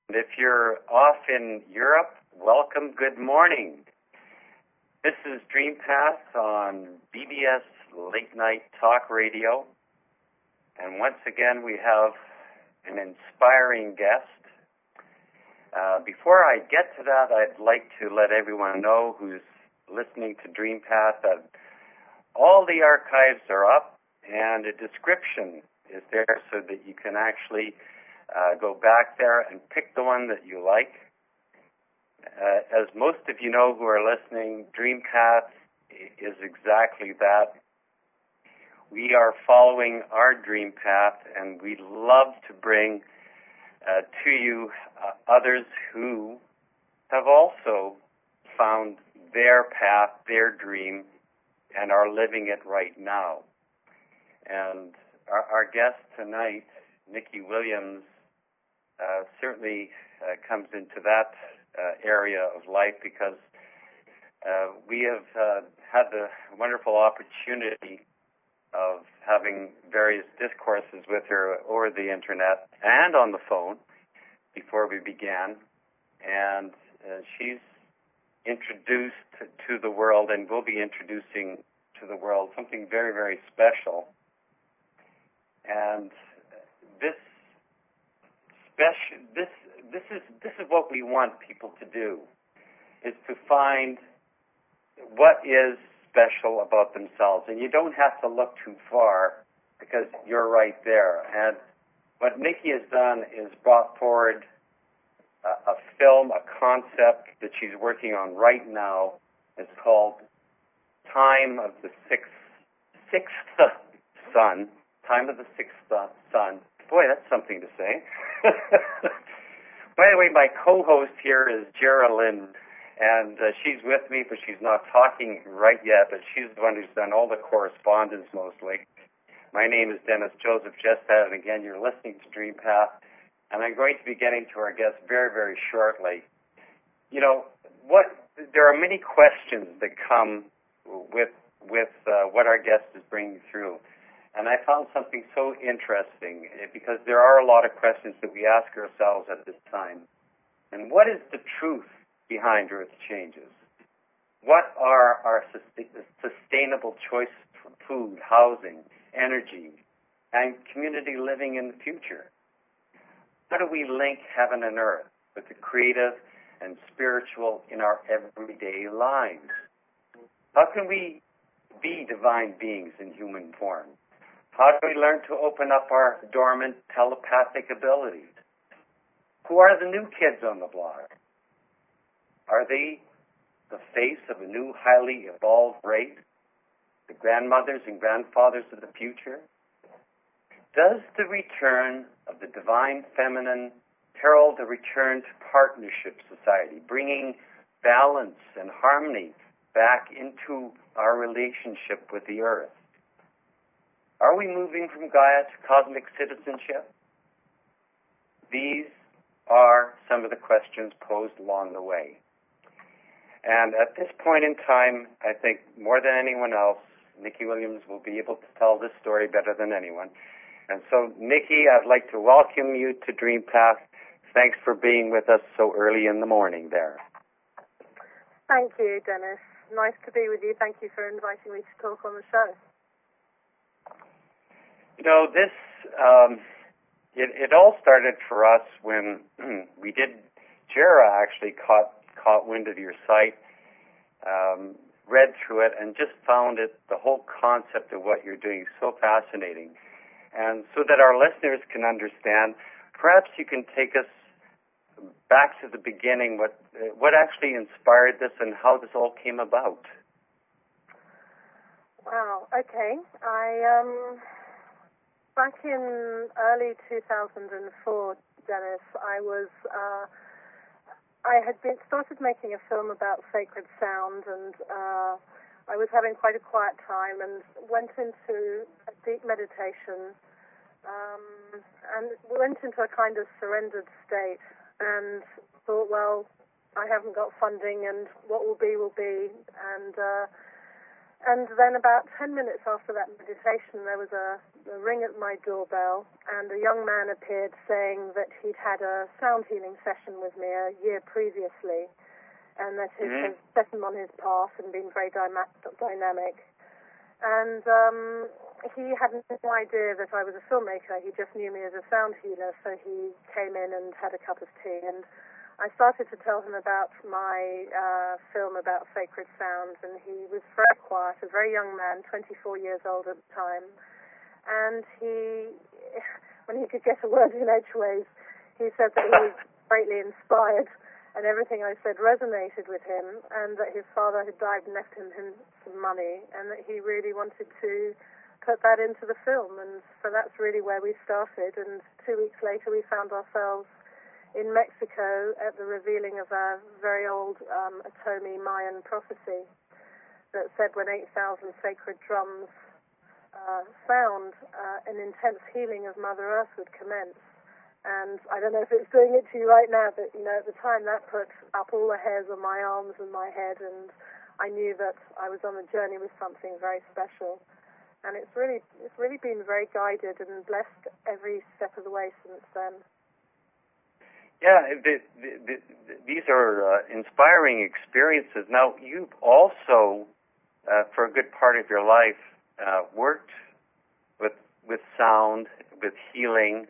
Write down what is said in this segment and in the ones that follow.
And if you're off in Europe, welcome, good morning. This is Dream Path on BBS Late Night Talk Radio. And once again, we have an inspiring guest. Before I get to that, I'd like to let everyone know who's listening to Dream Path that all the archives are up and a description is there so that you can actually go back there and pick the one that you like. As most of you know who are listening, Dream Path is exactly that. We are following our dream path, and we'd love to bring to you others who have also found their path, their dream, and are living it right now. And our guest tonight, Nikki Williams, certainly comes into that area of life because we have had the wonderful opportunity of having various discourses with her over the internet and on the phone before we began. And she's introduced to the world and will be introducing to the world something very, very special. And this is what we want people to do, is to find what is special about themselves. And you don't have to look too far because you're right there. And what Nikki has done is brought forward a film, a concept that she's working on right now. It's called Time of the Sixth Sun. Time of the Sixth Sun. Boy, that's something to say. By the way, my co-host here is Geraldine, and she's with me, but she's not talking right yet, but she's the one who's done all the correspondence mostly. My name is Dennis Joseph Jestad, and again, you're listening to Dream Path, and I'm going to be getting to our guest very, very shortly. You know, there are many questions that come with what our guest is bringing through. And I found something so interesting because there are a lot of questions that we ask ourselves at this time. And what is the truth behind Earth changes? What are our sustainable choices for food, housing, energy, and community living in the future? How do we link heaven and earth with the creative and spiritual in our everyday lives? How can we be divine beings in human form? How do we learn to open up our dormant telepathic abilities? Who are the new kids on the block? Are they the face of a new, highly evolved race? The grandmothers and grandfathers of the future? Does the return of the divine feminine herald a return to partnership society, bringing balance and harmony back into our relationship with the earth? Are we moving from Gaia to cosmic citizenship? These are some of the questions posed along the way. And at this point in time, I think more than anyone else, Nikki Williams will be able to tell this story better than anyone. And so, Nikki, I'd like to welcome you to Dream Path. Thanks for being with us so early in the morning there. Thank you, Dennis. Nice to be with you. Thank you for inviting me to talk on the show. You know, this, it all started for us when we did, Jera actually caught wind of your site, read through it, and just found it, the whole concept of what you're doing, so fascinating. And so that our listeners can understand, perhaps you can take us back to the beginning, what actually inspired this and how this all came about. Wow, okay. Back in early 2004, Dennis, I had started making a film about sacred sound, and I was having quite a quiet time and went into a deep meditation and went into a kind of surrendered state and thought, well, I haven't got funding and what will be will be. And And then about 10 minutes after that meditation, there was a ring at my doorbell, and a young man appeared saying that he'd had a sound healing session with me a year previously, and that it had set him on his path and been very dynamic. And he had no idea that I was a filmmaker. He just knew me as a sound healer, so he came in and had a cup of tea. And I started to tell him about my film about sacred sounds, and he was very quiet, a very young man, 24 years old at the time. And when he could get a word in edgeways, he said that he was greatly inspired, and everything I said resonated with him, and that his father had died and left him some money, and that he really wanted to put that into the film. And so that's really where we started. And 2 weeks later, we found ourselves in Mexico at the revealing of a very old Atomi Mayan prophecy that said when 8,000 sacred drums sound, an intense healing of Mother Earth would commence. And I don't know if it's doing it to you right now, but, at the time that put up all the hairs on my arms and my head, and I knew that I was on a journey with something very special. And it's really been very guided and blessed every step of the way since then. Yeah, these are inspiring experiences. Now, you've also, for a good part of your life, worked with sound, with healing,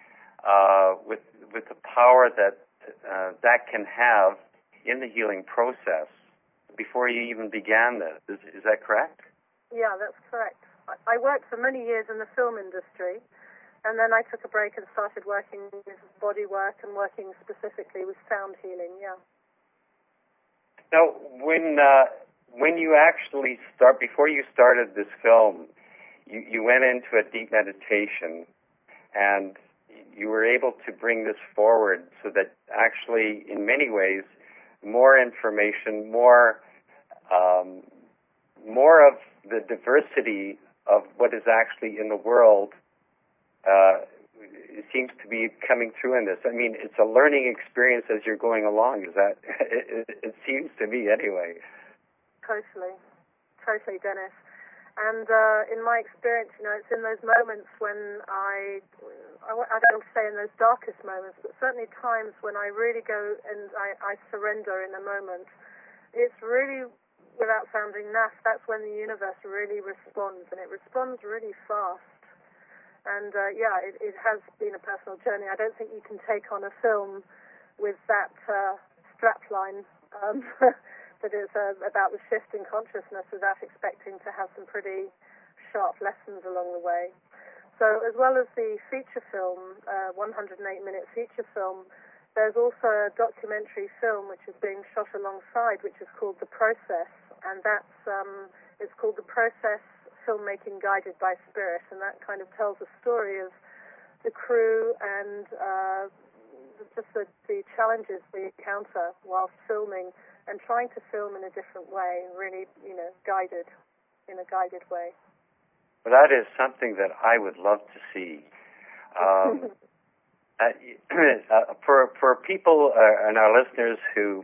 with the power that can have in the healing process before you even began this. Is that correct? Yeah, that's correct. I worked for many years in the film industry, and then I took a break and started working with body work and working specifically with sound healing, yeah. Now, when you actually before you started this film, you went into a deep meditation, and you were able to bring this forward so that actually, in many ways, more information, more of the diversity of what is actually in the world it seems to be coming through in this. I mean, it's a learning experience as you're going along. Is that? It seems to me, anyway. Totally, Dennis. And in my experience, it's in those moments when I don't want to say in those darkest moments, but certainly times when I really go and I surrender in a moment. It's really, without sounding naff, that's when the universe really responds, and it responds really fast. And it has been a personal journey. I don't think you can take on a film with that strapline that is about the shift in consciousness without expecting to have some pretty sharp lessons along the way. So as well as the feature film, 108-minute feature film, there's also a documentary film which is being shot alongside, which is called The Process, and that's it's called The Process Filmmaking Guided by Spirit, and that kind of tells a story of the crew and just the challenges we encounter while filming and trying to film in a different way, really, guided in a guided way. Well, that is something that I would love to see. For people and our listeners who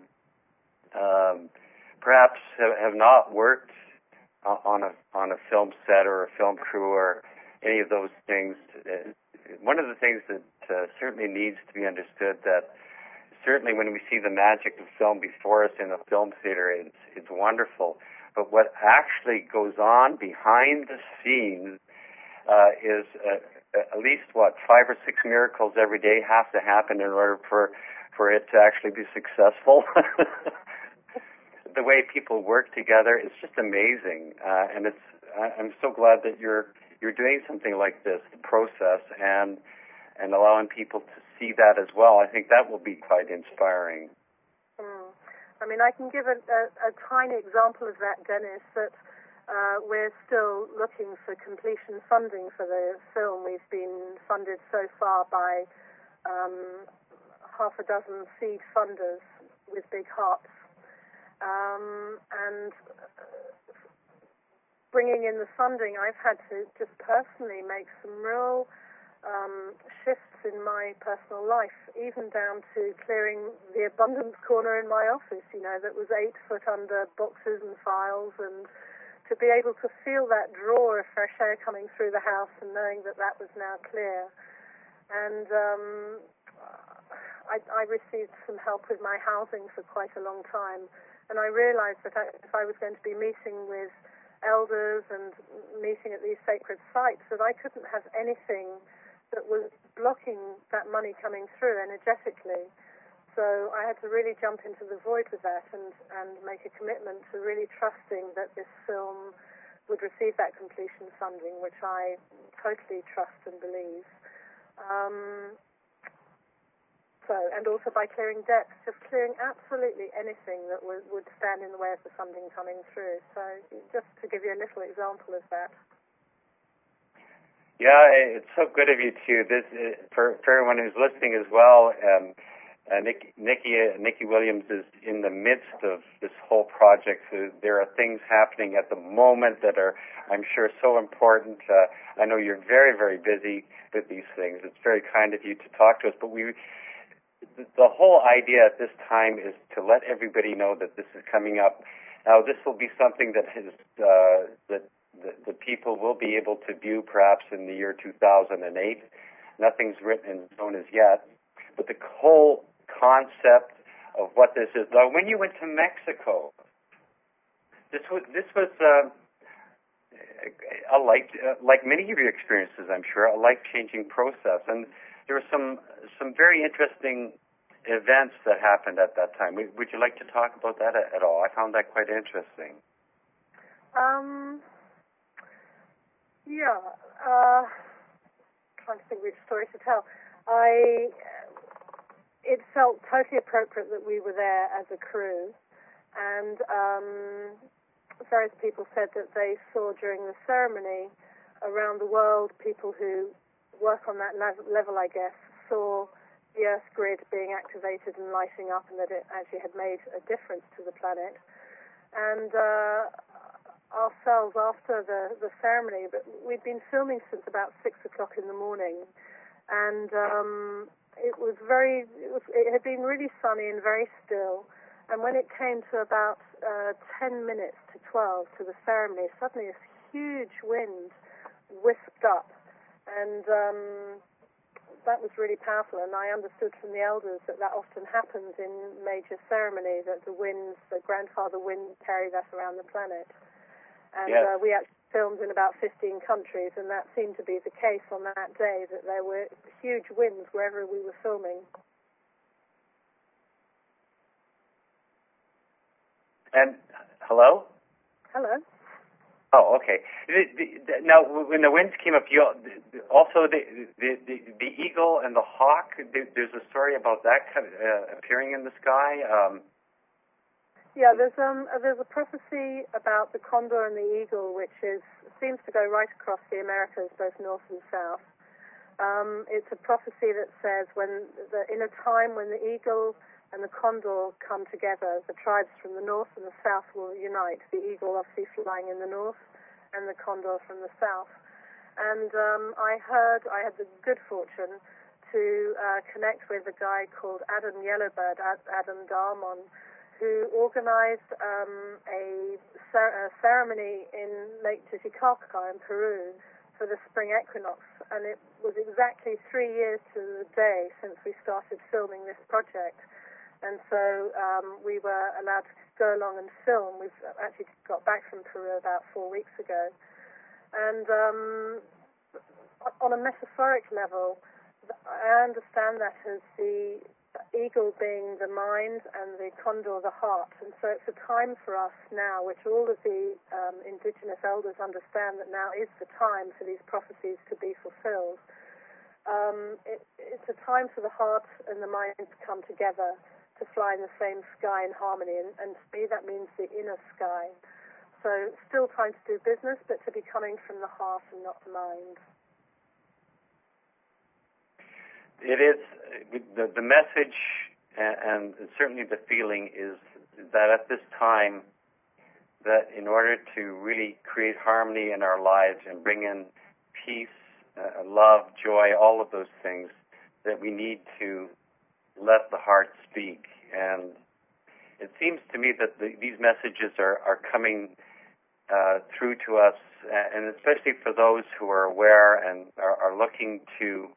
perhaps have not worked on a film set or a film crew or any of those things, one of the things that certainly needs to be understood, that certainly when we see the magic of film before us in a film theater, it's wonderful. But what actually goes on behind the scenes is at least, 5 or 6 miracles every day have to happen in order for it to actually be successful. The way people work together is just amazing, and I'm so glad that you're doing something like this, the process, and allowing people to see that as well. I think that will be quite inspiring. I mean, I can give a tiny example of that, Dennis, that we're still looking for completion funding for the film. We've been funded so far by half a dozen seed funders with big hearts. And bringing in the funding, I've had to just personally make some real shifts in my personal life, even down to clearing the abundance corner in my office, that was 8 foot under boxes and files and to be able to feel that draw of fresh air coming through the house and knowing that that was now clear. And I received some help with my housing for quite a long time, and I realized that if I was going to be meeting with elders and meeting at these sacred sites, that I couldn't have anything that was blocking that money coming through energetically. So I had to really jump into the void with that and make a commitment to really trusting that this film would receive that completion funding, which I totally trust and believe. And also by clearing debts, just clearing absolutely anything that would stand in the way of the funding coming through. So just to give you a little example of that. Yeah, it's so good of you too. This for everyone who's listening as well. Nikki Williams is in the midst of this whole project. So there are things happening at the moment that are, I'm sure, so important. I know you're very, very busy with these things. It's very kind of you to talk to us. But the whole idea at this time is to let everybody know that this is coming up. Now, this will be something that the people will be able to view perhaps in the year 2008. Nothing's written in stone as yet. But the whole concept of what this is. Now, when you went to Mexico, this was like many of your experiences, I'm sure, a life-changing process. And there were some very interesting events that happened at that time. Would you like to talk about that at all? I found that quite interesting. Yeah. Trying to think which story to tell. It felt totally appropriate that we were there as a crew, and various people said that they saw during the ceremony around the world, people who work on that level, I guess, saw the Earth grid being activated and lighting up, and that it actually had made a difference to the planet. And ourselves, after the ceremony, but we'd been filming since about 6 o'clock in the morning, and it had been really sunny and very still. And when it came to about 10 minutes to 12 to the ceremony, suddenly this huge wind whisked up, and that was really powerful. And I understood from the elders that often happens in major ceremony, that the grandfather wind carry that around the planet. And yes. We actually filmed in about 15 countries, and that seemed to be the case on that day, that there were huge winds wherever we were filming. And hello? Hello. Oh, okay. Now, when the winds came up, also the eagle and the hawk. There's a story about that kind of, appearing in the sky. Yeah, there's a prophecy about the condor and the eagle, which seems to go right across the Americas, both north and south. It's a prophecy that says in a time when the eagle and the condor come together, the tribes from the north and the south will unite. The eagle obviously flying in the north, and the condor from the south. And I had the good fortune to connect with a guy called Adam Yellowbird, Adam Darmon, who organized a ceremony in Lake Titicaca in Peru for the spring equinox. And it was exactly 3 years to the day since we started filming this project. And so we were allowed to go along and film. We've actually got back from Peru about 4 weeks ago. And on a metaphoric level, I understand that as the eagle being the mind and the condor the heart. And so it's a time for us now, which all of the indigenous elders understand that now is the time for these prophecies to be fulfilled. It's a time for the heart and the mind to come together, to fly in the same sky in harmony, and to me that means the inner sky. So still trying to do business, but to be coming from the heart and not the mind. It is the message, and certainly the feeling is that at this time, that in order to really create harmony in our lives and bring in peace, love, joy, all of those things, that we need to let the heart speak. And it seems to me that these messages are coming through to us, and especially for those who are aware and are looking to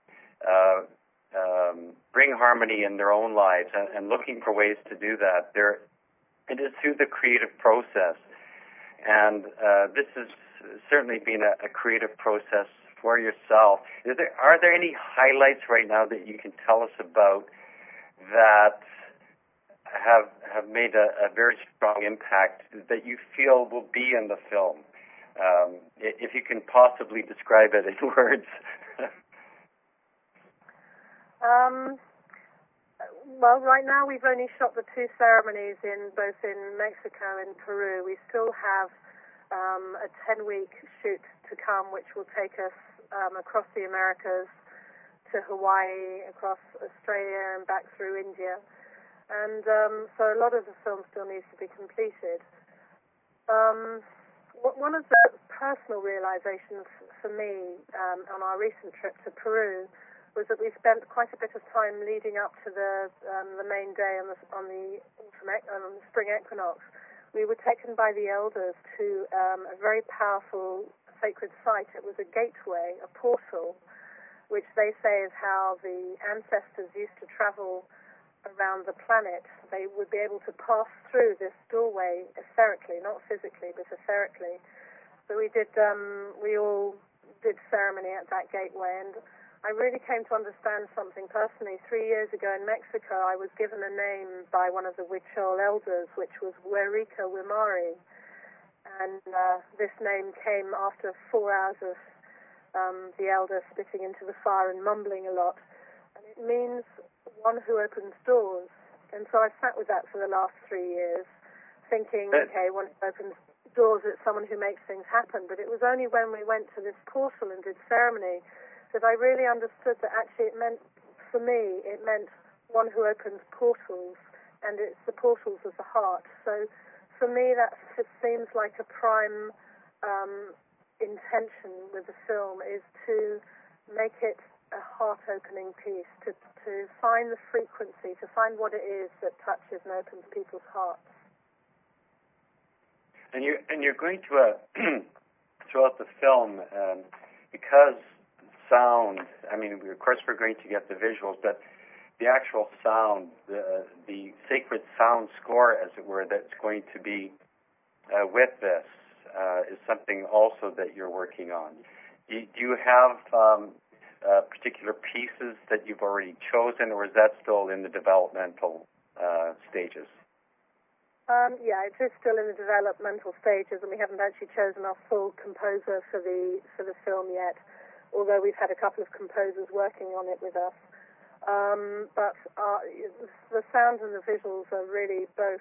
bring harmony in their own lives and looking for ways to do that. It is through the creative process, and this has certainly been a creative process for yourself. Are there any highlights right now that you can tell us about that have made a very strong impact that you feel will be in the film? If you can possibly describe it in words. Well, right now we've only shot the two ceremonies both in Mexico and Peru. We still have a 10-week shoot to come, which will take us across the Americas to Hawaii, across Australia, and back through India. And so a lot of the film still needs to be completed. One of the personal realizations for me on our recent trip to Peru was that we spent quite a bit of time leading up to the main day on the spring equinox. We were taken by the elders to a very powerful sacred site. It was a gateway, a portal, which they say is how the ancestors used to travel around the planet. They would be able to pass through this doorway etherically, not physically, but etherically. So we all did ceremony at that gateway, and I really came to understand something personally. 3 years ago in Mexico, I was given a name by one of the Huichol elders, which was Huerica Wimari. And this name came after 4 hours of the elder spitting into the fire and mumbling a lot. And it means one who opens doors. And so I sat with that for the last 3 years, thinking, okay, one who opens doors is someone who makes things happen. But it was only when we went to this portal and did ceremony that I really understood that actually it meant, for me, it meant one who opens portals, and it's the portals of the heart. So for me, that seems like a prime intention with the film, is to make it a heart-opening piece, to find the frequency, to find what it is that touches and opens people's hearts. And you're going to throughout the film, because sound, I mean, of course we're going to get the visuals, but the actual sound, the sacred sound score, as it were, that's going to be with this is something also that you're working on. Do you have particular pieces that you've already chosen, or is that still in the developmental stages? Yeah, it is still in the developmental stages, and we haven't actually chosen our full composer for the film yet, although we've had a couple of composers working on it with us. But the sound and the visuals are really both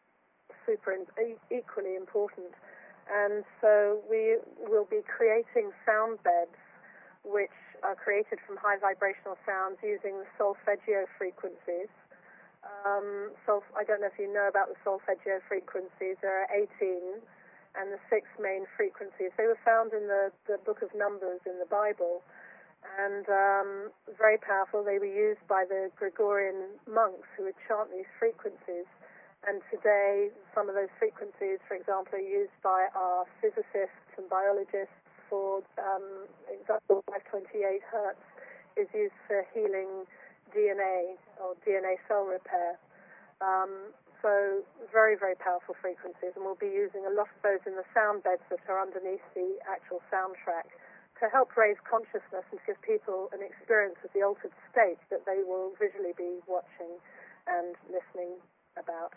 equally important. And so we will be creating sound beds which are created from high vibrational sounds using the solfeggio frequencies. I don't know if you know about the solfeggio frequencies. There are 18, and the 6 main frequencies. They were found in the Book of Numbers in the Bible, and very powerful. They were used by the Gregorian monks who would chant these frequencies. And today, some of those frequencies, for example, are used by our physicists and biologists. For example, 528 hertz is used for healing DNA or DNA cell repair. So very, very powerful frequencies, and we'll be using a lot of those in the sound beds that are underneath the actual soundtrack to help raise consciousness and give people an experience of the altered state that they will visually be watching and listening about.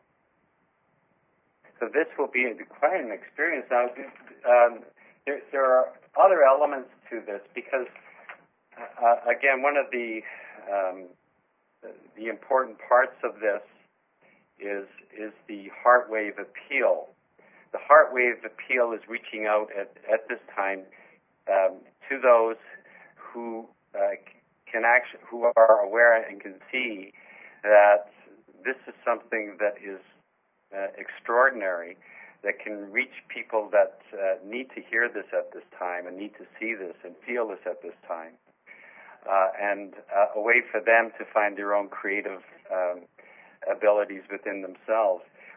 So this will be quite an experience. Now, there are other elements to this because, again, one of the important parts of this is the heart wave appeal. The heart wave appeal is reaching out at this time to those who who are aware and can see that this is something that is extraordinary, that can reach people that need to hear this at this time and need to see this and feel this at this time, and a way for them to find their own creative abilities within themselves.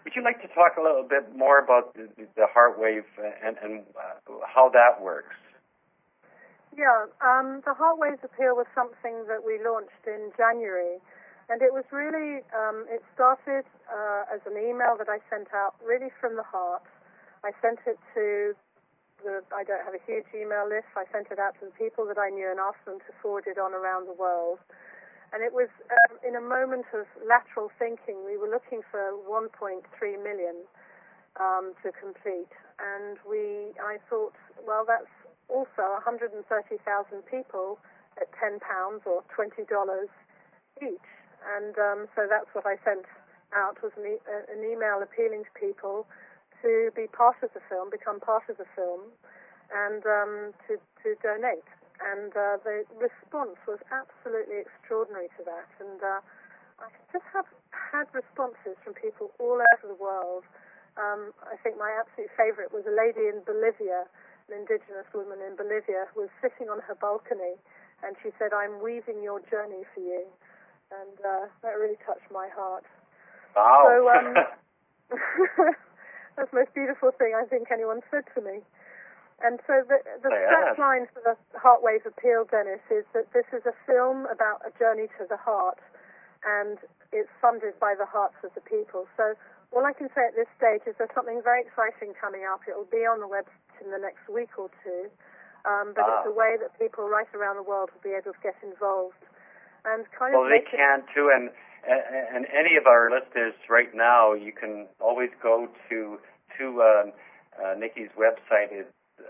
Would you like to talk a little bit more about the Heartwave and how that works? Yeah, the Heartwaves Appeal was something that we launched in January, and it was really, it started as an email that I sent out really from the heart. I sent it to I don't have a huge email list. I sent it out to the people that I knew and asked them to forward it on around the world. And it was in a moment of lateral thinking. We were looking for 1.3 million to complete. And I thought, well, that's also 130,000 people at £10 or $20 each. And so that's what I sent out, was an email appealing to people to be part of the film, become part of the film, and to donate. And the response was absolutely extraordinary to that. And I just have had responses from people all over the world. I think my absolute favorite was a lady in Bolivia, an indigenous woman in Bolivia, who was sitting on her balcony, and she said, "I'm weaving your journey for you." And that really touched my heart. Wow. So, that's the most beautiful thing I think anyone said to me. And so the strap line for the Heartwave Appeal, Dennis, is that this is a film about a journey to the heart, and it's funded by the hearts of the people. So all I can say at this stage is there's something very exciting coming up. It will be on the website in the next week or two, but it's a way that people right around the world will be able to get involved. And kind of they can too, and any of our listeners right now, you can always go to Nikki's website. It's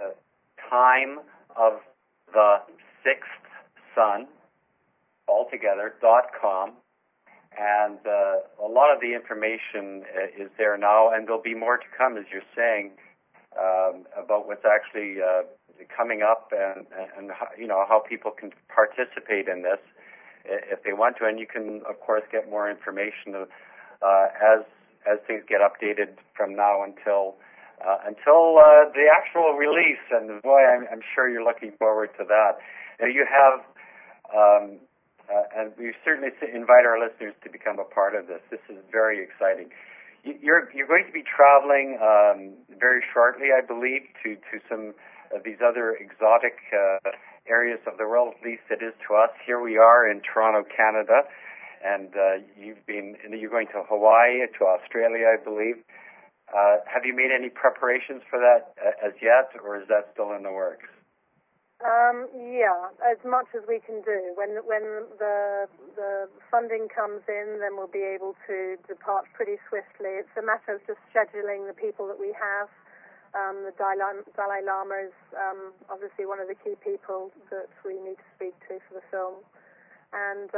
timeofthe6thsun altogether.com, and a lot of the information is there now, and there'll be more to come, as you're saying, about what's actually coming up, and how people can participate in this if they want to. And you can, of course, get more information as things get updated from now until the actual release. And boy, I'm sure you're looking forward to that. Now, you have, and we certainly invite our listeners to become a part of this. This is very exciting. You're going to be traveling very shortly, I believe, to some of these other exotic areas of the world. At least it is to us. Here we are in Toronto, Canada, and you're going to Hawaii, to Australia, I believe. Have you made any preparations for that as yet, or is that still in the works? Yeah, as much as we can do. When the funding comes in, then we'll be able to depart pretty swiftly. It's a matter of just scheduling the people that we have. The Dalai Lama is obviously one of the key people that we need to speak to for the film. And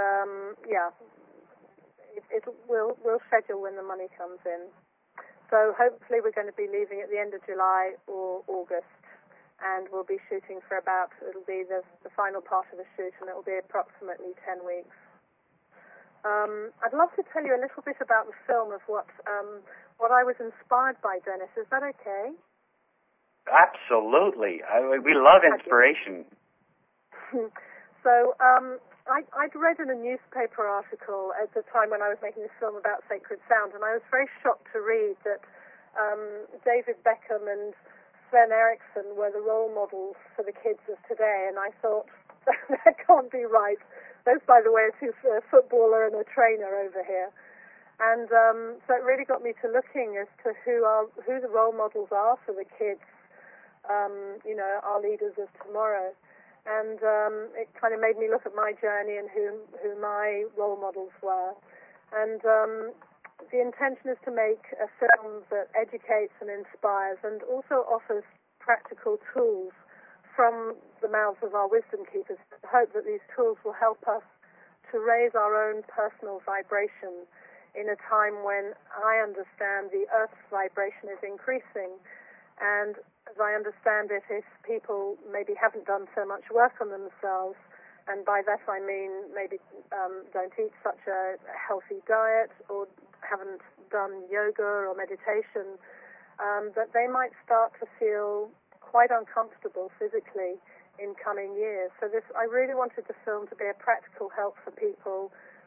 we'll schedule when the money comes in. So hopefully we're going to be leaving at the end of July or August, and we'll be shooting for it'll be the final part of the shoot, and it'll be approximately 10 weeks. I'd love to tell you a little bit about the film, of what I was inspired by, Dennis. Is that okay? Absolutely. We love inspiration. So I'd read in a newspaper article at the time when I was making this film about Sacred Sound, and I was very shocked to read that David Beckham and Sven Eriksson were the role models for the kids of today, and I thought, that can't be right. Those, by the way, are a footballer and a trainer over here. And so it really got me to looking as to who the role models are for the kids, our leaders of tomorrow. And it kind of made me look at my journey and who my role models were. And the intention is to make a film that educates and inspires, and also offers practical tools from the mouths of our wisdom keepers. I hope that these tools will help us to raise our own personal vibration in a time when I understand the Earth's vibration is increasing. And as I understand it, if people maybe haven't done so much work on themselves, and by that I mean maybe don't eat such a healthy diet, or haven't done yoga or meditation, that they might start to feel quite uncomfortable physically in coming years. So I really wanted the film to be a practical help for people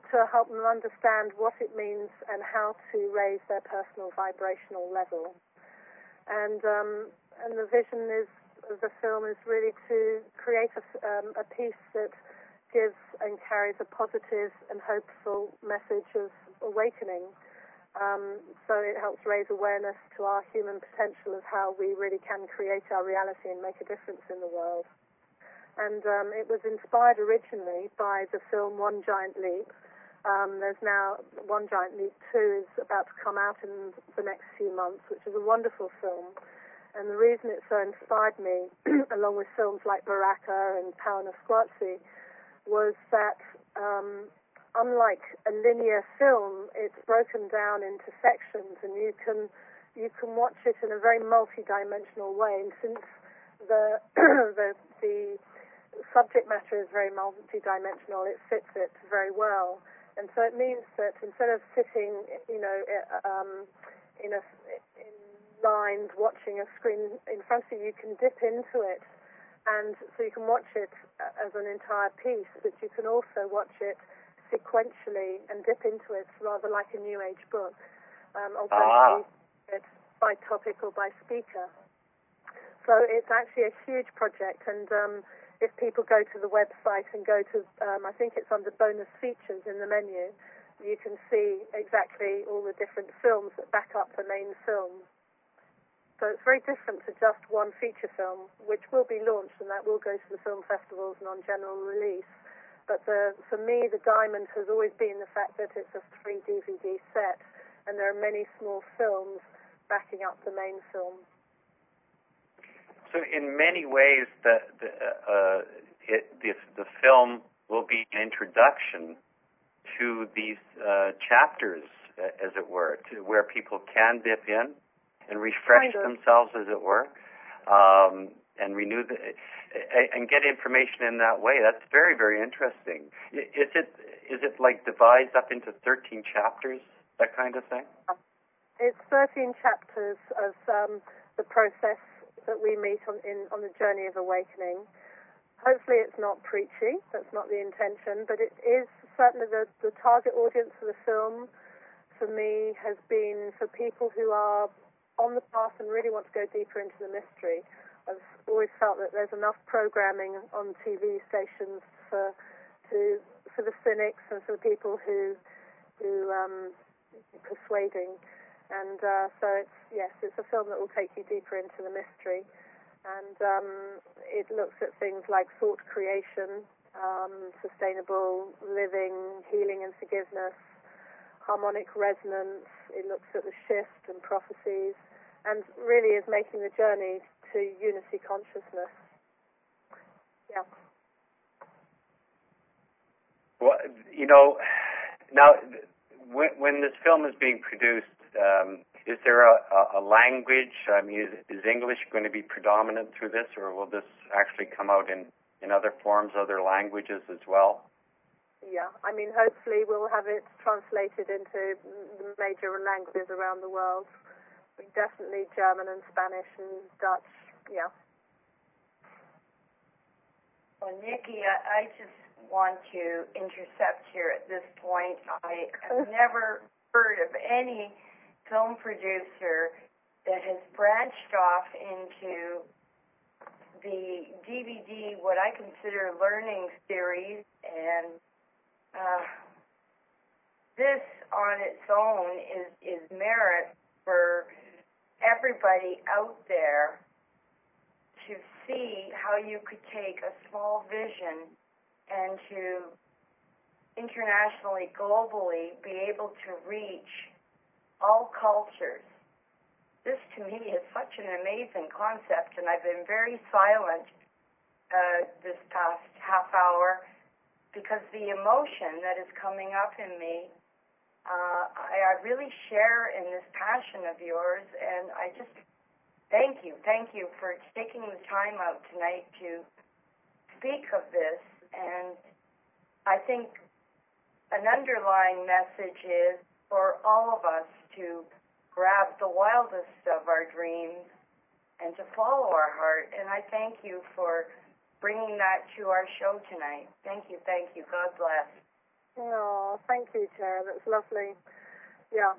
to help them understand what it means and how to raise their personal vibrational level. And the vision of the film is really to create a piece that gives and carries a positive and hopeful message of awakening. So it helps raise awareness to our human potential of how we really can create our reality and make a difference in the world. And it was inspired originally by the film One Giant Leap. There's now One Giant Leap 2 is about to come out in the next few months, which is a wonderful film. And the reason it so inspired me, along with films like Baraka and Power of Squatsi, was that unlike a linear film, it's broken down into sections, and you can watch it in a very multi-dimensional way. And since the the subject matter is very multi-dimensional, it fits it very well. And so it means that instead of sitting, in lines watching a screen in front of you, you can dip into it, and so you can watch it as an entire piece, but you can also watch it sequentially and dip into it rather like a New Age book, alternatively it's by topic or by speaker. So it's actually a huge project, and if people go to the website and go to, I think it's under bonus features in the menu, you can see exactly all the different films that back up the main film. So it's very different to just one feature film, which will be launched, and that will go to the film festivals and on general release. But for me, the diamond has always been the fact that it's a 3 DVD set, and there are many small films backing up the main film. So in many ways, the film will be an introduction to these chapters, as it were, to where people can dip in and refresh themselves, as it were, and renew and get information in that way. That's very, very interesting. Is it like divided up into 13 chapters, that kind of thing? It's 13 chapters of the process that we meet on the journey of awakening. Hopefully it's not preachy, that's not the intention, but it is certainly the target audience for the film, for me, has been for people who are on the path and really want to go deeper into the mystery. I've always felt that there's enough programming on TV stations for the cynics and for the people who persuading. And so it's a film that will take you deeper into the mystery. And it looks at things like thought creation, sustainable living, healing and forgiveness, harmonic resonance. It looks at the shift and prophecies, and really is making the journey to unity consciousness. Yeah. Well, now when this film is being produced, is there a language? I mean, is English going to be predominant through this, or will this actually come out in other forms, other languages as well? Yeah, I mean, hopefully we'll have it translated into the major languages around the world. Definitely German and Spanish and Dutch, yeah. Well, Nikki, I just want to intercept here at this point. I have never heard of any film producer that has branched off into the DVD, what I consider learning series, and this on its own is merit for everybody out there to see how you could take a small vision and to internationally, globally, be able to reach all cultures. This, to me, is such an amazing concept, and I've been very silent this past half hour because the emotion that is coming up in me, I really share in this passion of yours, and I just thank you for taking the time out tonight to speak of this. And I think an underlying message is for all of us to grab the wildest of our dreams and to follow our heart. And I thank you for bringing that to our show tonight. Thank you. God bless. Oh, thank you, Chair. That's lovely. Yeah,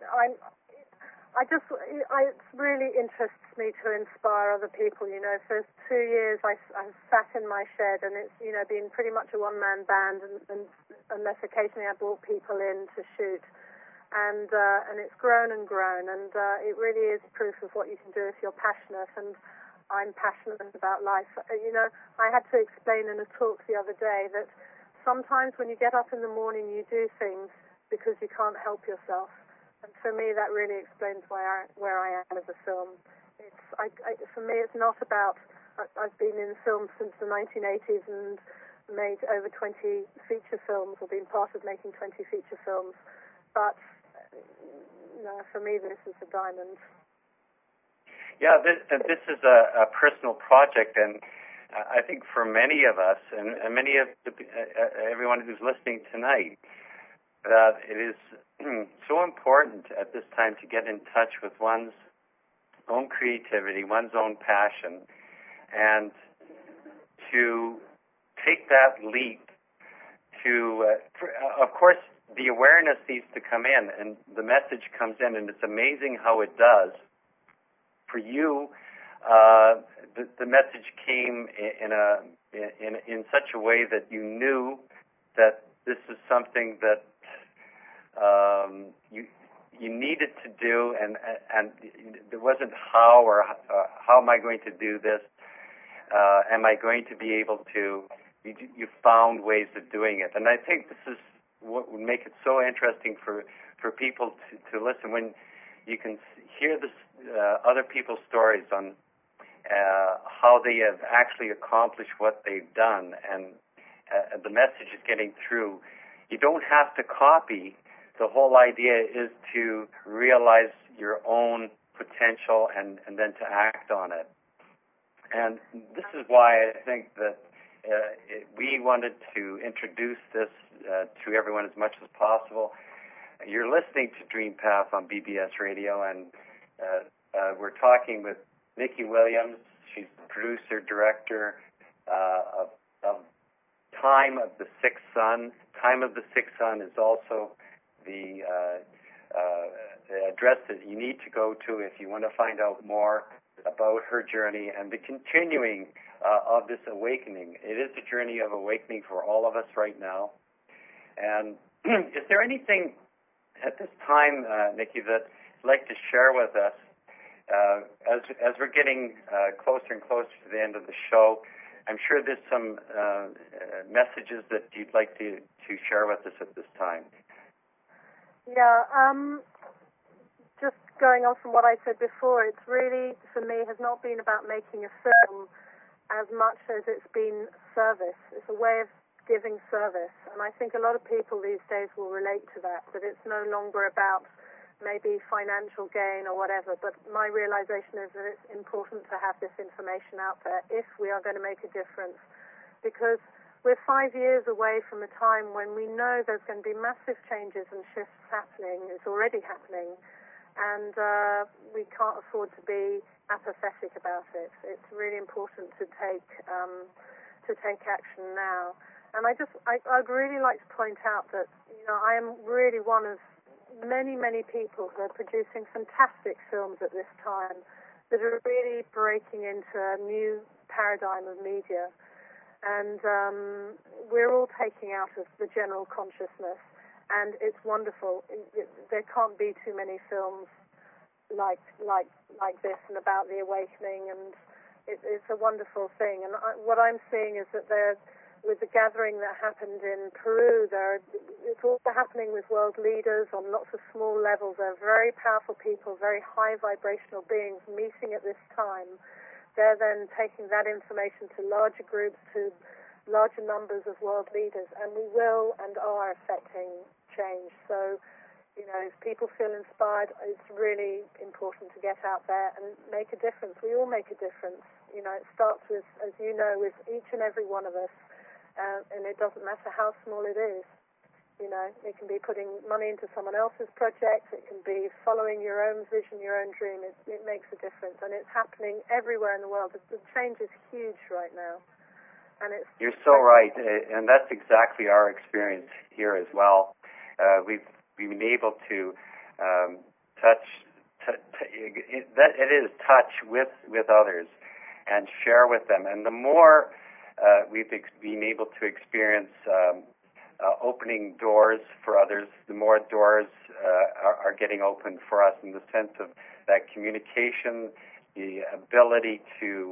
it really interests me to inspire other people. You know, for 2 years I sat in my shed, and it's, you know, been pretty much a one-man band, and unless occasionally I brought people in to shoot, and it's grown and grown, and it really is proof of what you can do if you're passionate, and I'm passionate about life. You know, I had to explain in a talk the other day that sometimes when you get up in the morning, you do things because you can't help yourself. And for me, that really explains where I am as a film. For me, it's not about. I've been in film since the 1980s and made over 20 feature films, or been part of making 20 feature films. But for me, this is a diamond. Yeah, this is a personal project, and I think for many of us, and many of everyone who's listening tonight, that it is so important at this time to get in touch with one's own creativity, one's own passion, and to take that leap to, of course, the awareness needs to come in, and the message comes in, and it's amazing how it does. For you, the message came in such a way that you knew that this is something that you needed to do, and there wasn't how am I going to do this? Am I going to be able to? You found ways of doing it, and I think this is what would make it so interesting for people to listen, when you can hear this other people's stories on how they have actually accomplished what they've done, and the message is getting through. You don't have to copy. The whole idea is to realize your own potential and then to act on it. And this is why I think that we wanted to introduce this to everyone as much as possible. You're listening to Dream Path on BBS Radio, and we're talking with Nikki Williams. She's the producer, director of Time of the Sixth Sun. Time of the Sixth Sun is also the address that you need to go to if you want to find out more about her journey and the continuing of this awakening. It is a journey of awakening for all of us right now. And is there anything at this time, Nikki, that you'd like to share with us as we're getting closer and closer to the end of the show? I'm sure there's some messages that you'd like to share with us at this time. Yeah, just going on from what I said before, it's really, for me, has not been about making a film as much as it's been service. It's a way of giving service. And I think a lot of people these days will relate to that it's no longer about maybe financial gain or whatever, but my realization is that it's important to have this information out there if we are going to make a difference, because we're 5 years away from a time when we know there's going to be massive changes and shifts happening. It's already happening, and we can't afford to be apathetic about it. It's really important to take action now. And I'd really like to point out that, I am really one of many, many people who are producing fantastic films at this time that are really breaking into a new paradigm of media. And we're all taking out of the general consciousness, and it's wonderful. There can't be too many films like this and about the awakening, and it's a wonderful thing. And what I'm seeing is that with the gathering that happened in Peru, it's also happening with world leaders on lots of small levels. They're very powerful people, very high vibrational beings meeting at this time. They're then taking that information to larger groups, to larger numbers of world leaders, and we will and are affecting change. So, if people feel inspired, it's really important to get out there and make a difference. We all make a difference. It starts with, as you know, with each and every one of us, and it doesn't matter how small it is. It can be putting money into someone else's project. It can be following your own vision, your own dream. It makes a difference, and it's happening everywhere in the world. The change is huge right now. and it's. You're so right, and that's exactly our experience here as well. We've been able to touch. It is touch with others and share with them, and the more we've been able to experience opening doors for others, the more doors are getting opened for us in the sense of that communication, the ability to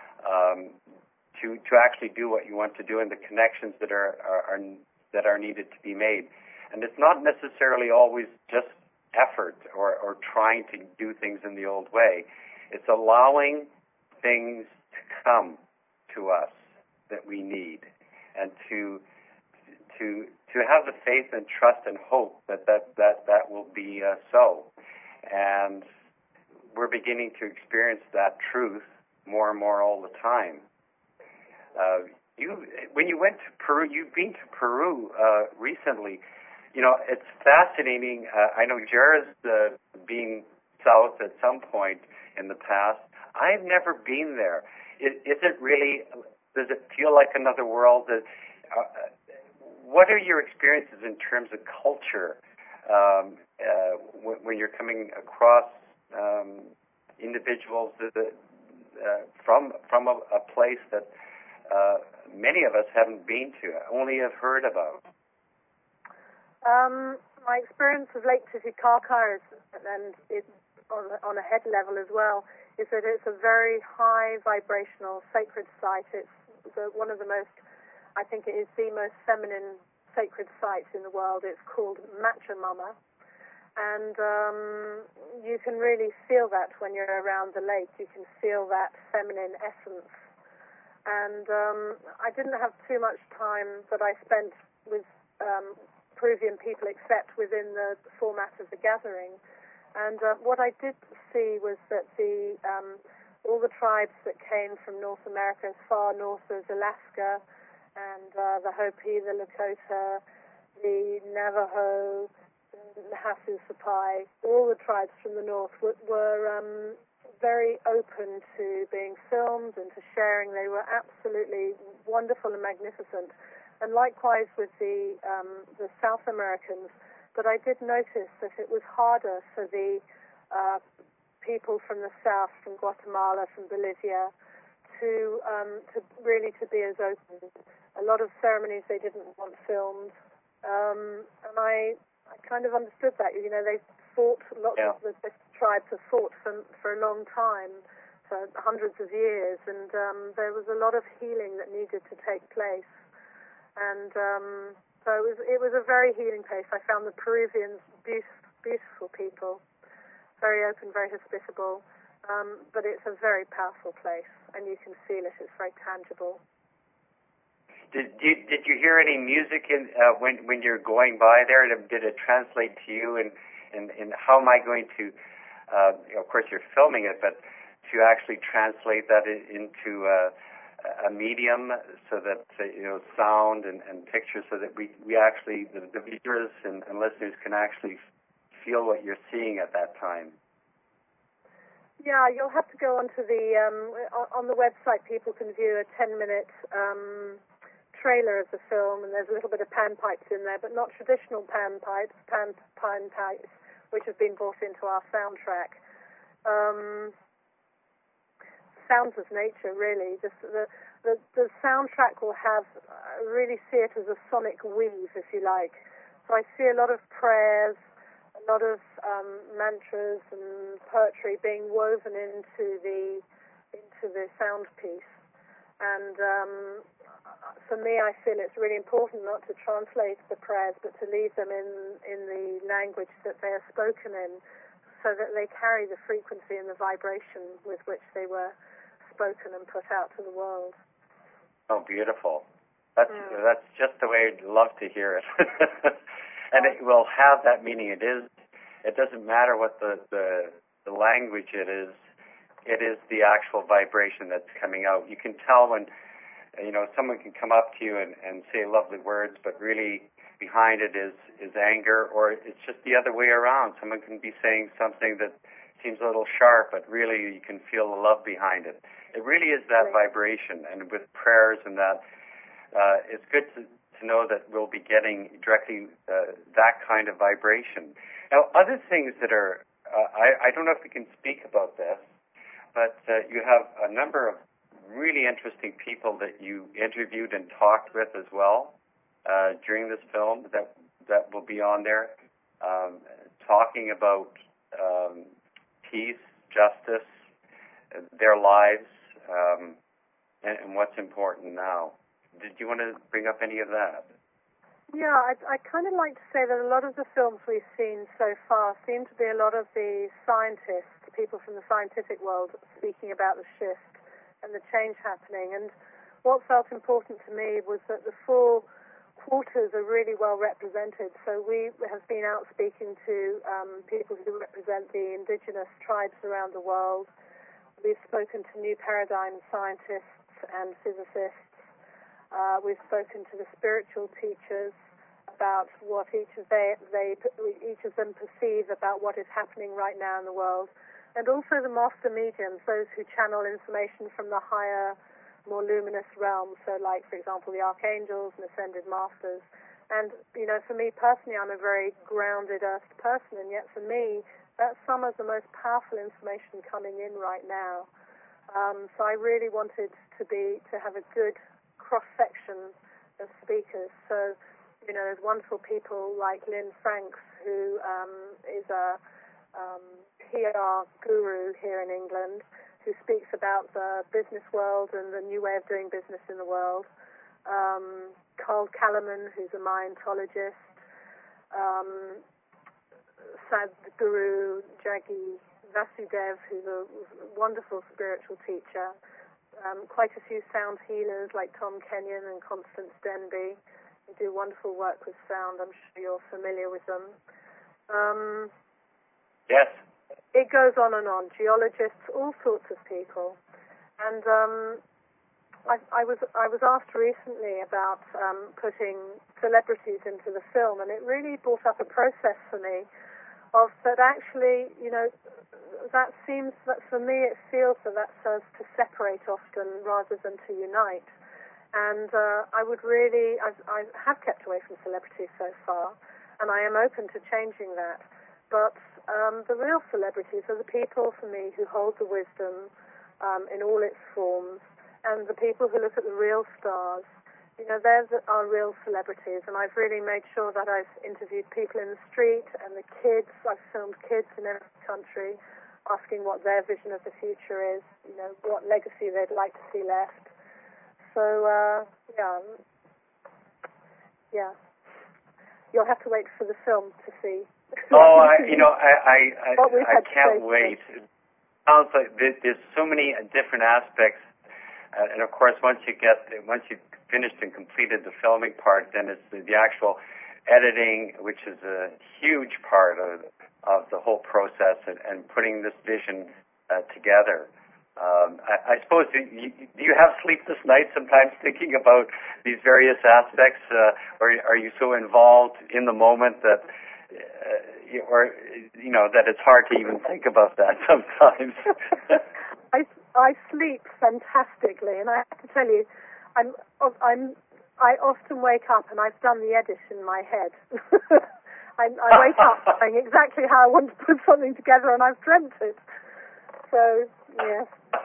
actually do what you want to do, and the connections that are needed to be made. And it's not necessarily always just effort or trying to do things in the old way. It's allowing things to come to us that we need, and to have the faith and trust and hope that will be so. And we're beginning to experience that truth more and more all the time. When you went to Peru, you've been to Peru recently. You know, it's fascinating. I know Jera's been south at some point in the past. I've never been there. Is it really? Does it feel like another world? What are your experiences in terms of culture when you're coming across individuals from a place that many of us haven't been to, only have heard about? My experience of Lake Titicaca and it's on a head level as well, is that it's a very high vibrational sacred site. It's one of the most, I think it is the most feminine sacred sites in the world. It's called Machamama, and you can really feel that when you're around the lake. You can feel that feminine essence. And I didn't have too much time that I spent with Peruvian people except within the format of the gathering. And what I did see was that all the tribes that came from North America, as far north as Alaska, and the Hopi, the Lakota, the Navajo, the Hassaspai, all the tribes from the north were very open to being filmed and to sharing. They were absolutely wonderful and magnificent. And likewise with the South Americans. But I did notice that it was harder for the people from the south, from Guatemala, from Bolivia, to really be as open. A lot of ceremonies they didn't want filmed, and I kind of understood that. You know, they fought. Lots of the tribes have fought for a long time, for hundreds of years, and there was a lot of healing that needed to take place. And so it was a very healing place. I found the Peruvians beautiful people, very open, very hospitable, but it's a very powerful place, and you can feel it. It's very tangible. Did you hear any music when you're going by there? Did it translate to you? And how am I going to? Of course, you're filming it, but to actually translate that into a medium, so that sound and picture, so that we actually the viewers and listeners can actually feel what you're seeing at that time. Yeah, you'll have to go onto the on the website. People can view a 10-minute trailer of the film, and there's a little bit of panpipes in there, but not traditional panpipes, which have been brought into our soundtrack. Sounds of nature, really. The soundtrack will have, really see it as a sonic weave, if you like. So I see a lot of prayers, a lot of mantras and poetry being woven into the sound piece. And for me, I feel it's really important not to translate the prayers, but to leave them in the language that they are spoken in, so that they carry the frequency and the vibration with which they were spoken and put out to the world. Oh, beautiful. That's just the way I'd love to hear it. And it will have that meaning. It doesn't matter what the language it is the actual vibration that's coming out. You can tell when someone can come up to you and say lovely words, but really behind it is anger, or it's just the other way around. Someone can be saying something that seems a little sharp, but really you can feel the love behind it. It really is that vibration, and with prayers and that, it's good to know that we'll be getting directly that kind of vibration. Now, other things that are, I don't know if we can speak about this, but you have a number of really interesting people that you interviewed and talked with as well during this film that will be on there, talking about peace, justice, their lives, and what's important now. Did you want to bring up any of that? Yeah, I kind of like to say that a lot of the films we've seen so far seem to be a lot of the scientists, people from the scientific world, speaking about the shift and the change happening. And what felt important to me was that the four quarters are really well represented. So we have been out speaking to people who represent the indigenous tribes around the world. We've spoken to new paradigm scientists and physicists. We've spoken to the spiritual teachers about what each of them perceive about what is happening right now in the world, and also the master mediums, those who channel information from the higher, more luminous realms. So, like, for example, the archangels and ascended masters. And for me personally, I'm a very grounded earth person, and yet for me, that's some of the most powerful information coming in right now. So I really wanted to have a good cross-section of speakers. So, there's wonderful people like Lynn Franks, who is a PR guru here in England, who speaks about the business world and the new way of doing business in the world. Carl Kalleman, who's a Myentologist. Sadhguru Jaggi Vasudev, who's a wonderful spiritual teacher. Quite a few sound healers like Tom Kenyon and Constance Denby, who do wonderful work with sound. I'm sure you're familiar with them. Yes. It goes on and on. Geologists, all sorts of people. And I was asked recently about putting celebrities into the film, and it really brought up a process for me of that actually, that seems that for me it feels that serves to separate often rather than to unite. And I have kept away from celebrities so far, and I am open to changing that. But the real celebrities are the people for me who hold the wisdom in all its forms, and the people who look at the real stars. They're our real celebrities, and I've really made sure that I've interviewed people in the street and the kids. I've filmed kids in every country, asking what their vision of the future is, what legacy they'd like to see left. So, yeah. You'll have to wait for the film to see. Oh, I can't wait. It sounds like there's so many different aspects, and of course, once you finished and completed the filming part, then it's the actual editing, which is a huge part of the whole process, and putting this vision together. I suppose, do you have sleepless nights sometimes thinking about these various aspects, or are you so involved in the moment that, that it's hard to even think about that sometimes? I sleep fantastically, and I have to tell you, I often wake up and I've done the edit in my head. I wake up saying exactly how I want to put something together, and I've dreamt it. So, yes.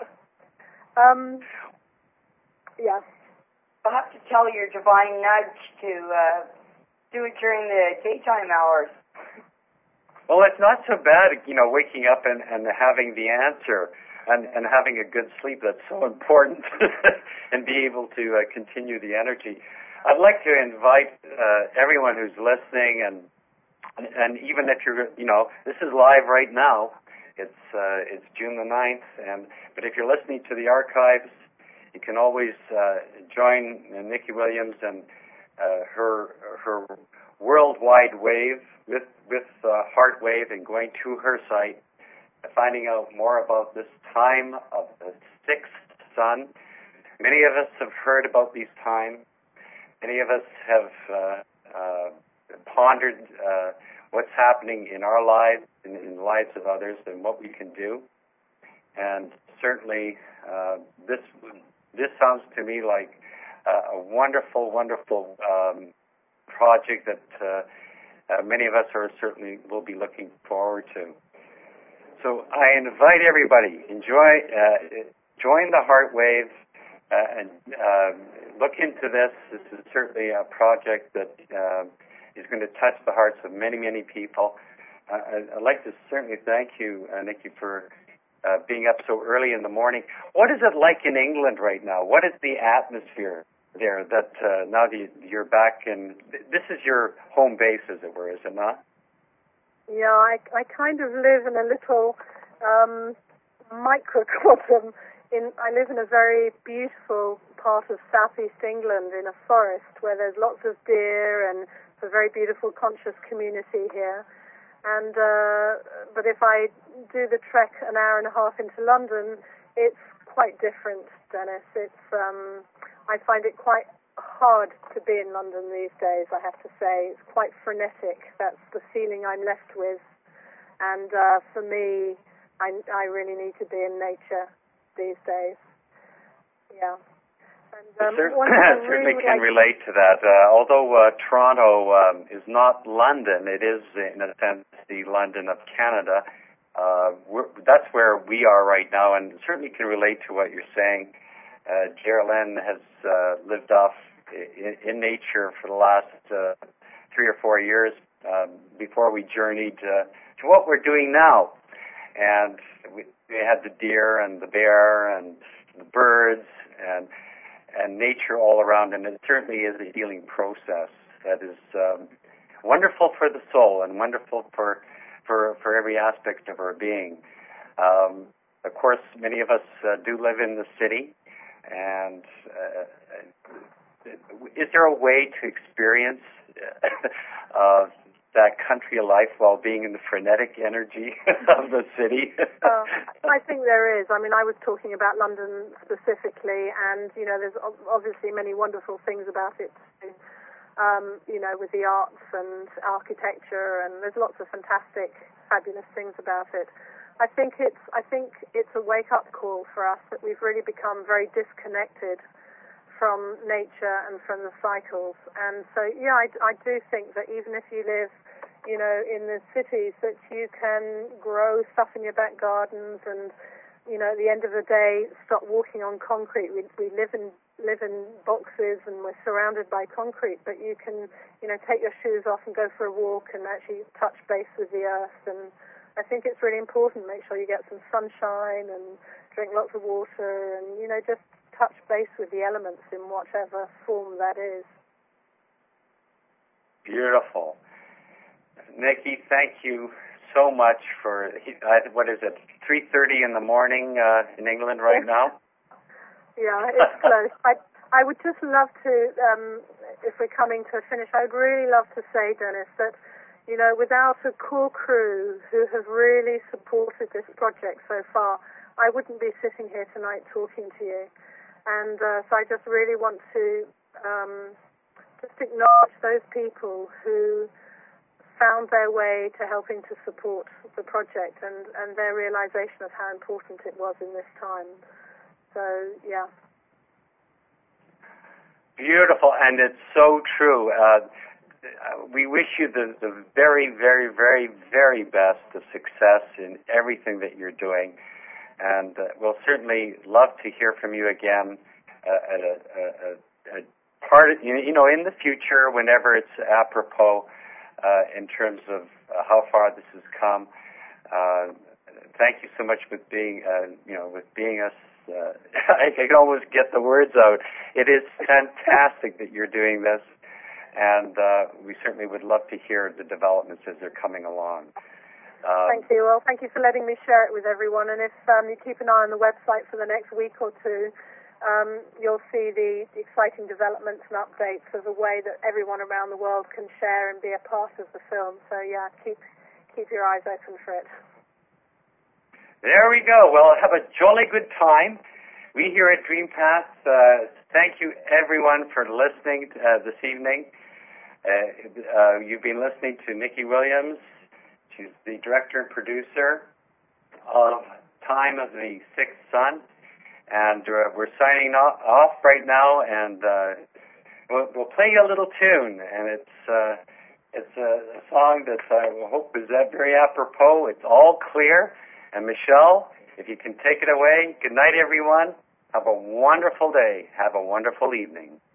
Yeah. I'll have to tell your divine nudge to do it during the daytime hours. Well, it's not so bad, waking up and having the answer and having a good sleep. That's so important, and be able to continue the energy. I'd like to invite everyone who's listening, and even if you're, this is live right now. It's June the 9th, but if you're listening to the archives, you can always join Nikki Williams and her worldwide wave with Heartwave, and going to her site, finding out more about this time of the sixth sun. Many of us have heard about these times. Many of us have pondered what's happening in our lives, in the lives of others, and what we can do. and certainly this sounds to me like a wonderful, wonderful project that many of us are certainly will be looking forward to. So I invite everybody, join the Heartwave and look into this. This is certainly a project that is going to touch the hearts of many, many people. I'd like to certainly thank you, Nikki, for being up so early in the morning. What is it like in England right now? What is the atmosphere there that now that you're back and this is your home base, as it were, is it not? Yeah, I kind of live in a little microcosm. I live in a very beautiful part of southeast England in a forest where there's lots of deer and it's a very beautiful conscious community here. And but if I do the trek an hour and a half into London, it's quite different, Dennis. It's I find it quite hard to be in London these days, I have to say. It's quite frenetic. That's the feeling I'm left with. And for me, I really need to be in nature these days. Yeah. And, certainly can relate to that. Although Toronto is not London, it is, in a sense, the London of Canada. That's where we are right now, and certainly can relate to what you're saying. Geraldine has lived off in nature for the last 3 or 4 years before we journeyed to what we're doing now. And we had the deer and the bear and the birds and nature all around, and it certainly is a healing process that is wonderful for the soul and wonderful for every aspect of our being. Of course, many of us do live in the city, and is there a way to experience that country life while being in the frenetic energy of the city? I think there is. I mean, I was talking about London specifically, and, you know, there's obviously many wonderful things about it too, you know, with the arts and architecture, and there's lots of fantastic, fabulous things about it. I think it's a wake-up call for us that we've really become very disconnected from nature and from the cycles. And so, yeah, I do think that even if you live, you know, in the cities, that you can grow stuff in your back gardens and, you know, at the end of the day, stop walking on concrete. We live in boxes and we're surrounded by concrete, but you can, you know, take your shoes off and go for a walk and actually touch base with the earth. And I think it's really important. Make sure you get some sunshine and drink lots of water and, you know, just touch base with the elements in whatever form that is. Beautiful. Nikki, thank you so much for, what is it, 3:30 in the morning in England right now? Yeah, it's close. I would just love to, if we're coming to a finish, I would really love to say, Dennis, that, you know, without a core crew who have really supported this project so far, I wouldn't be sitting here tonight talking to you. And so I just really want to just acknowledge those people who found their way to helping to support the project and their realization of how important it was in this time. So, yeah. Beautiful, and it's so true. We wish you the very, very, very, very best of success in everything that you're doing. And we'll certainly love to hear from you again at a part, you know, in the future, whenever it's apropos, in terms of how far this has come. Thank you so much with being, you know, with being us. I can almost get the words out. It is fantastic that you're doing this, and we certainly would love to hear the developments as they're coming along. Thank you. Well, thank you for letting me share it with everyone. And if you keep an eye on the website for the next week or two, you'll see the exciting developments and updates of a way that everyone around the world can share and be a part of the film. So, yeah, keep your eyes open for it. There we go. Well, have a jolly good time. We here at DreamPath, thank you, everyone, for listening this evening. You've been listening to Nikki Williams. She's the director and producer of time of the sixth sun, and we're signing off right now, and we'll play you a little tune, and it's a song that I hope is very apropos. It's All Clear, and Michelle, if you can take it away. Good night, everyone. Have a wonderful day. Have a wonderful evening.